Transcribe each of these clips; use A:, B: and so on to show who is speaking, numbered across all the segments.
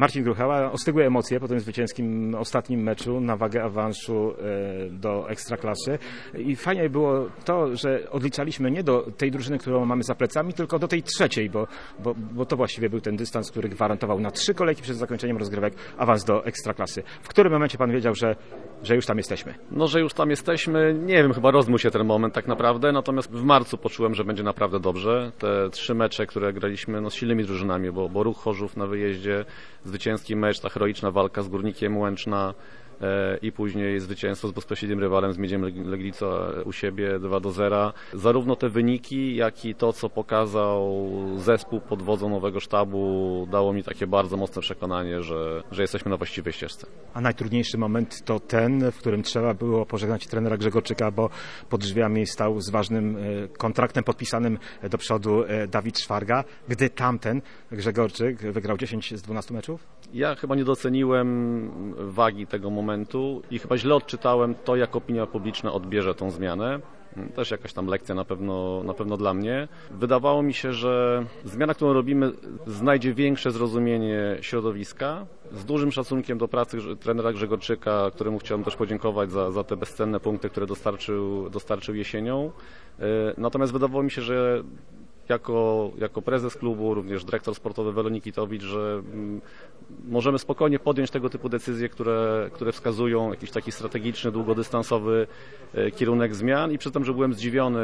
A: Marcin Gruchała, ostygłe emocje po tym zwycięskim ostatnim meczu na wagę awansu do Ekstraklasy i fajnie było to, że odliczaliśmy nie do tej drużyny, którą mamy za plecami, tylko do tej trzeciej, bo to właściwie był ten dystans, który gwarantował na 3 kolejki przed zakończeniem rozgrywek awans do Ekstraklasy. W którym momencie pan wiedział, że już tam jesteśmy?
B: No, że już tam jesteśmy, nie wiem, chyba rozmył się ten moment tak naprawdę, natomiast w marcu poczułem, że będzie naprawdę dobrze. Te 3 mecze, które graliśmy z silnymi drużynami, bo Ruch Chorzów na wyjeździe, zwycięski mecz, ta heroiczna walka z Górnikiem Łęczna i później zwycięstwo z bezpośrednim rywalem, z Miedziem Legnica u siebie 2-0. Zarówno te wyniki, jak i to, co pokazał zespół pod wodzą nowego sztabu, dało mi takie bardzo mocne przekonanie, że jesteśmy na właściwej ścieżce.
A: A najtrudniejszy moment to ten, w którym trzeba było pożegnać trenera Grzegorczyka, bo pod drzwiami stał z ważnym kontraktem podpisanym do przodu Dawid Szwarga, gdy tamten Grzegorczyk wygrał 10 z 12 meczów?
B: Ja chyba nie doceniłem wagi tego momentu i chyba źle odczytałem to, jak opinia publiczna odbierze tą zmianę. Też jakaś tam lekcja na pewno dla mnie. Wydawało mi się, że zmiana, którą robimy, znajdzie większe zrozumienie środowiska. Z dużym szacunkiem do pracy trenera Grzegorczyka, któremu chciałem też podziękować za te bezcenne punkty, które dostarczył jesienią. Natomiast wydawało mi się, że jako prezes klubu, również dyrektor sportowy Welo Nikitowicz, że możemy spokojnie podjąć tego typu decyzje, które wskazują jakiś taki strategiczny, długodystansowy kierunek zmian i przy tym, że byłem zdziwiony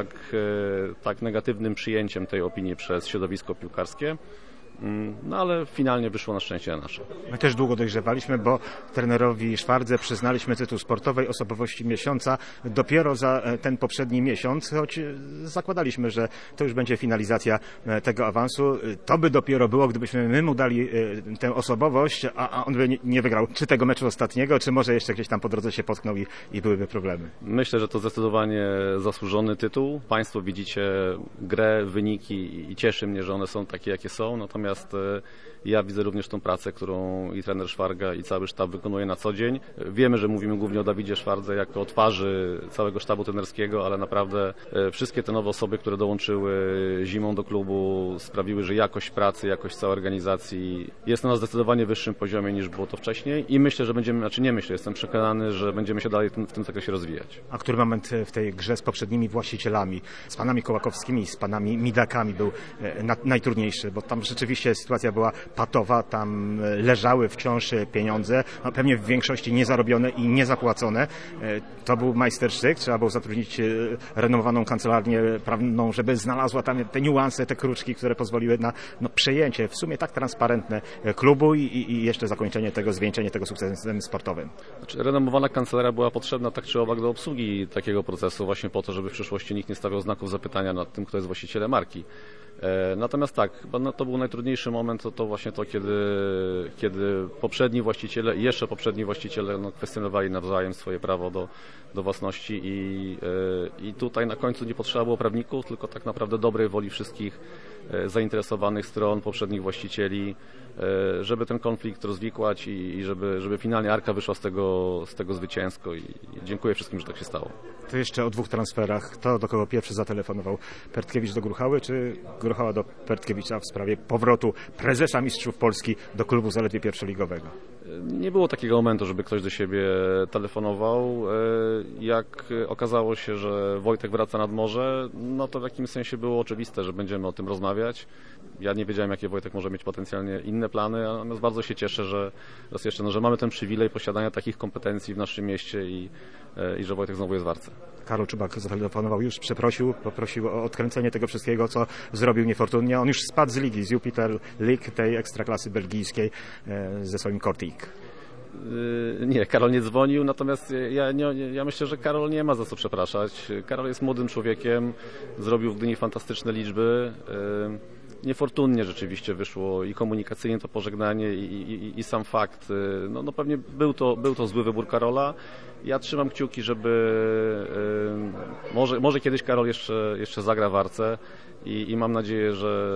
B: tak negatywnym przyjęciem tej opinii przez środowisko piłkarskie. No ale finalnie wyszło na szczęście nasze.
A: My też długo dojrzewaliśmy, bo trenerowi Szwardze przyznaliśmy tytuł sportowej osobowości miesiąca dopiero za ten poprzedni miesiąc, choć zakładaliśmy, że to już będzie finalizacja tego awansu. To by dopiero było, gdybyśmy my mu dali tę osobowość, a on by nie wygrał czy tego meczu ostatniego, czy może jeszcze gdzieś tam po drodze się potknął i byłyby problemy.
B: Myślę, że to zdecydowanie zasłużony tytuł. Państwo widzicie grę, wyniki i cieszy mnie, że one są takie, jakie są. Natomiast ja widzę również tą pracę, którą i trener Szwarga, i cały sztab wykonuje na co dzień. Wiemy, że mówimy głównie o Dawidzie Szwardze jako o twarzy całego sztabu trenerskiego, ale naprawdę wszystkie te nowe osoby, które dołączyły zimą do klubu, sprawiły, że jakość pracy, jakość całej organizacji jest na zdecydowanie wyższym poziomie niż było to wcześniej i myślę, że jestem przekonany, że będziemy się dalej w tym zakresie rozwijać.
A: A który moment w tej grze z poprzednimi właścicielami, z panami Kołakowskimi, z panami Midakami był najtrudniejszy, bo tam rzeczywiście sytuacja była patowa, tam leżały wciąż pieniądze, pewnie w większości niezarobione i niezapłacone. To był majstersztyk, trzeba było zatrudnić renomowaną kancelarię prawną, żeby znalazła tam te niuanse, te kruczki, które pozwoliły na przejęcie w sumie tak transparentne klubu i jeszcze zakończenie tego, zwieńczenie tego sukcesem sportowym.
B: Renomowana kancelaria była potrzebna tak czy owak do obsługi takiego procesu, właśnie po to, żeby w przyszłości nikt nie stawiał znaków zapytania nad tym, kto jest właścicielem marki. Natomiast tak, chyba to był najtrudniejszy moment, to właśnie to, kiedy poprzedni właściciele i jeszcze poprzedni właściciele kwestionowali nawzajem swoje prawo do własności i tutaj na końcu nie potrzeba było prawników, tylko tak naprawdę dobrej woli wszystkich zainteresowanych stron, poprzednich właścicieli, żeby ten konflikt rozwikłać i żeby finalnie Arka wyszła z tego zwycięsko i dziękuję wszystkim, że tak się stało.
A: To jeszcze o 2 transferach. To do kogo pierwszy zatelefonował? Pertkiewicz do Gruchały, czy Gruchała do Pertkiewicza w sprawie powrotu prezesa Mistrzów Polski do klubu zaledwie pierwszoligowego?
B: Nie było takiego momentu, żeby ktoś do siebie telefonował. Jak okazało się, że Wojtek wraca nad morze, no to w jakimś sensie było oczywiste, że będziemy o tym rozmawiać. Ja nie wiedziałem, jakie Wojtek może mieć potencjalnie inne plany, natomiast bardzo się cieszę, że raz jeszcze, że mamy ten przywilej posiadania takich kompetencji w naszym mieście i że Wojtek znowu jest w Arce.
A: Karol Czubak zatelefonował już, poprosił o odkręcenie tego wszystkiego, co zrobił niefortunnie. On już spadł z ligi, z Jupiter League, tej ekstraklasy belgijskiej ze swoim Kortik.
B: Nie, Karol nie dzwonił, natomiast ja myślę, że Karol nie ma za co przepraszać. Karol jest młodym człowiekiem, zrobił w Gdyni fantastyczne liczby. Niefortunnie rzeczywiście wyszło i komunikacyjnie to pożegnanie i sam fakt, no pewnie był to zły wybór Karola. Ja trzymam kciuki, żeby może kiedyś Karol jeszcze zagra w Arce. i mam nadzieję,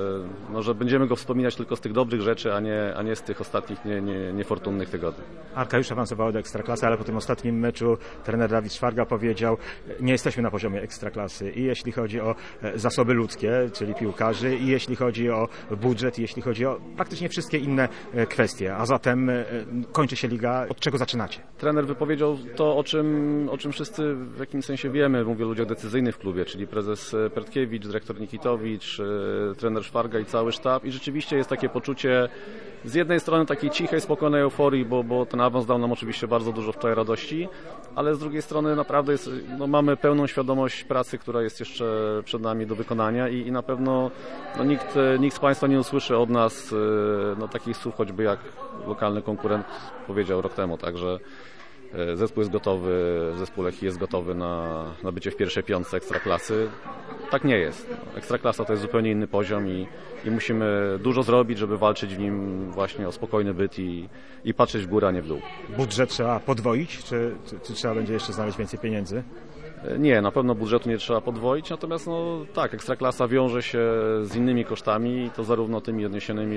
B: że będziemy go wspominać tylko z tych dobrych rzeczy, a nie z tych ostatnich niefortunnych tygodni.
A: Arka już awansowała do Ekstraklasy, ale po tym ostatnim meczu trener Dawid Szwarga powiedział, nie jesteśmy na poziomie Ekstraklasy i jeśli chodzi o zasoby ludzkie, czyli piłkarzy, i jeśli chodzi o budżet, i jeśli chodzi o praktycznie wszystkie inne kwestie, a zatem kończy się liga. Od czego zaczynacie?
B: Trener wypowiedział to, o czym wszyscy w jakimś sensie wiemy, mówię o ludziach decyzyjnych w klubie, czyli prezes Pertkiewicz, dyrektor Nikitowicz, trener Szwarga i cały sztab, i rzeczywiście jest takie poczucie z jednej strony takiej cichej, spokojnej euforii, bo ten awans dał nam oczywiście bardzo dużo wczoraj radości, ale z drugiej strony naprawdę mamy pełną świadomość pracy, która jest jeszcze przed nami do wykonania i na pewno nikt z Państwa nie usłyszy od nas takich słów, choćby jak lokalny konkurent powiedział rok temu, także zespół jest gotowy, zespół Lechii jest gotowy na bycie w pierwszej piątce Ekstraklasy. Tak nie jest. Ekstraklasa to jest zupełnie inny poziom i musimy dużo zrobić, żeby walczyć w nim właśnie o spokojny byt i patrzeć w górę, a nie w dół.
A: Budżet trzeba podwoić, czy trzeba będzie jeszcze znaleźć więcej pieniędzy?
B: Nie, na pewno budżetu nie trzeba podwoić, natomiast tak, Ekstraklasa wiąże się z innymi kosztami, to zarówno tymi odniesionymi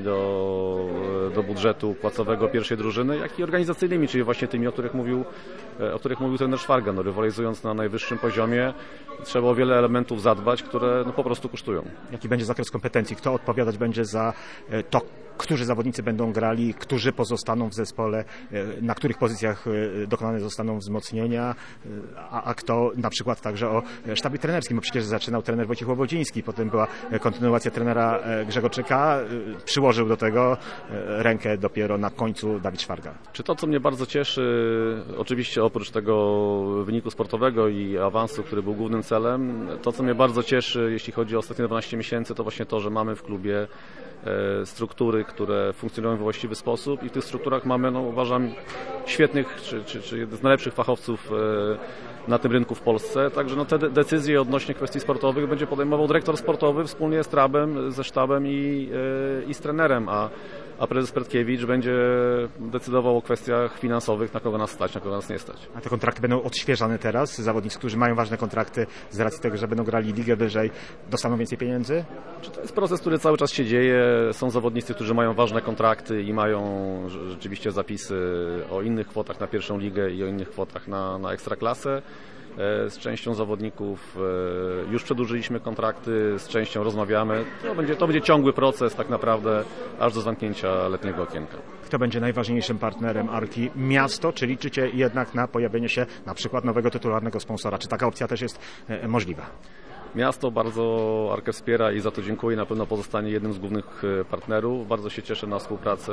B: do budżetu płacowego pierwszej drużyny, jak i organizacyjnymi, czyli właśnie tymi, o których mówił trener Szwarga. Rywalizując na najwyższym poziomie, trzeba o wiele elementów zadbać, które po prostu kosztują.
A: Jaki będzie zakres kompetencji? Kto odpowiadać będzie za to, którzy zawodnicy będą grali, którzy pozostaną w zespole, na których pozycjach dokonane zostaną wzmocnienia, a kto na przykład także o sztabie trenerskim, bo przecież zaczynał trener Wojciech Łobodziński, potem była kontynuacja trenera Grzegorczyka, przyłożył do tego rękę dopiero na końcu Dawid Szwarga.
B: Czy to, co mnie bardzo cieszy, oczywiście oprócz tego wyniku sportowego i awansu, który był głównym celem, to, co mnie bardzo cieszy, jeśli chodzi o ostatnie 12 miesięcy, to właśnie to, że mamy w klubie struktury, które funkcjonują w właściwy sposób i w tych strukturach mamy, uważam, świetnych, czy jeden z najlepszych fachowców na tym rynku w Polsce. Także te decyzje odnośnie kwestii sportowych będzie podejmował dyrektor sportowy wspólnie z Trabem, ze sztabem i z trenerem, a prezes Pertkiewicz będzie decydował o kwestiach finansowych, na kogo nas stać, na kogo nas nie stać.
A: A te kontrakty będą odświeżane teraz? Zawodnicy, którzy mają ważne kontrakty z racji tego, że będą grali ligę wyżej, dostaną więcej pieniędzy?
B: To jest proces, który cały czas się dzieje. Są zawodnicy, którzy mają ważne kontrakty i mają rzeczywiście zapisy o innych kwotach na pierwszą ligę i o innych kwotach na Ekstraklasę. Z częścią zawodników już przedłużyliśmy kontrakty, z częścią rozmawiamy. To będzie ciągły proces tak naprawdę aż do zamknięcia letniego okienka.
A: Kto będzie najważniejszym partnerem Arki? Miasto, czy liczycie jednak na pojawienie się na przykład nowego tytularnego sponsora? Czy taka opcja też jest możliwa?
B: Miasto bardzo Arkę wspiera i za to dziękuję. Na pewno pozostanie jednym z głównych partnerów. Bardzo się cieszę na współpracę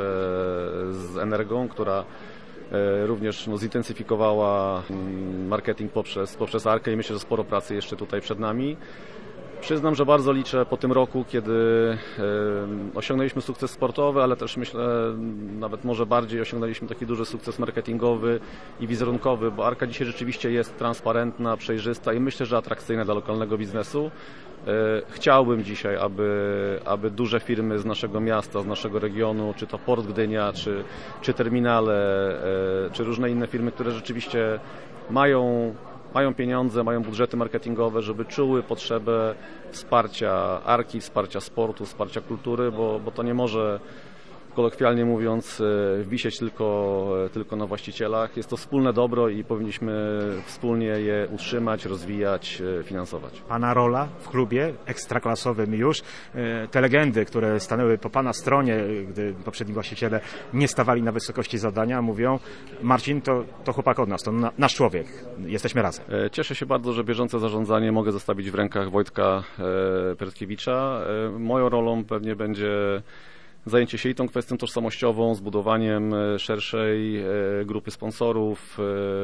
B: z Energą, która również zintensyfikowała marketing poprzez Arkę i myślę, że sporo pracy jeszcze tutaj przed nami. Przyznam, że bardzo liczę po tym roku, kiedy osiągnęliśmy sukces sportowy, ale też myślę, nawet może bardziej osiągnęliśmy taki duży sukces marketingowy i wizerunkowy, bo Arka dzisiaj rzeczywiście jest transparentna, przejrzysta i myślę, że atrakcyjna dla lokalnego biznesu. Chciałbym dzisiaj, aby duże firmy z naszego miasta, z naszego regionu, czy to Port Gdynia, czy terminale, czy różne inne firmy, które rzeczywiście mają pieniądze, mają budżety marketingowe, żeby czuły potrzebę wsparcia Arki, wsparcia sportu, wsparcia kultury, bo to nie może, kolokwialnie mówiąc, wisieć tylko na właścicielach. Jest to wspólne dobro i powinniśmy wspólnie je utrzymać, rozwijać, finansować.
A: Pana rola w klubie ekstraklasowym już. Te legendy, które stanęły po Pana stronie, gdy poprzedni właściciele nie stawali na wysokości zadania, mówią: Marcin, to chłopak od nas, to nasz człowiek, jesteśmy razem.
B: Cieszę się bardzo, że bieżące zarządzanie mogę zostawić w rękach Wojtka Pertkiewicza. Moją rolą pewnie będzie zajęcie się i tą kwestią tożsamościową, zbudowaniem szerszej grupy sponsorów,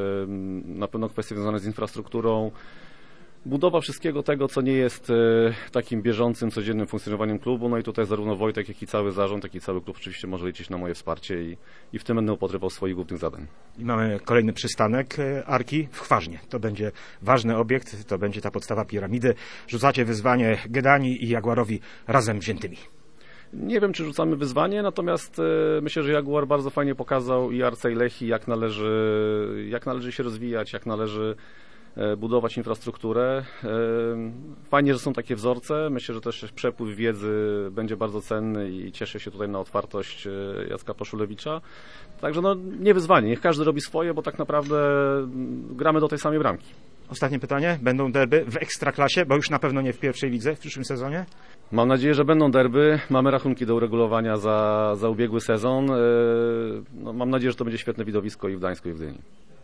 B: na pewno kwestie związane z infrastrukturą, budowa wszystkiego tego, co nie jest takim bieżącym, codziennym funkcjonowaniem klubu. No i tutaj zarówno Wojtek, jak i cały zarząd, jak i cały klub oczywiście może liczyć na moje wsparcie i w tym będę upatrywał swoich głównych zadań.
A: I mamy kolejny przystanek Arki w Chważnie. To będzie ważny obiekt, to będzie ta podstawa piramidy. Rzucacie wyzwanie Gedani i Jaguarowi razem wziętymi.
B: Nie wiem, czy rzucamy wyzwanie, natomiast myślę, że Jaguar bardzo fajnie pokazał i Arce, i Lechii, jak należy się rozwijać, jak należy budować infrastrukturę. Fajnie, że są takie wzorce. Myślę, że też przepływ wiedzy będzie bardzo cenny i cieszę się tutaj na otwartość Jacka Paszulewicza. Także nie wyzwanie, niech każdy robi swoje, bo tak naprawdę gramy do tej samej bramki.
A: Ostatnie pytanie. Będą derby w Ekstraklasie, bo już na pewno nie w pierwszej lidze w przyszłym sezonie?
B: Mam nadzieję, że będą derby. Mamy rachunki do uregulowania za ubiegły sezon. Mam nadzieję, że to będzie świetne widowisko i w Gdańsku, i w Gdyni.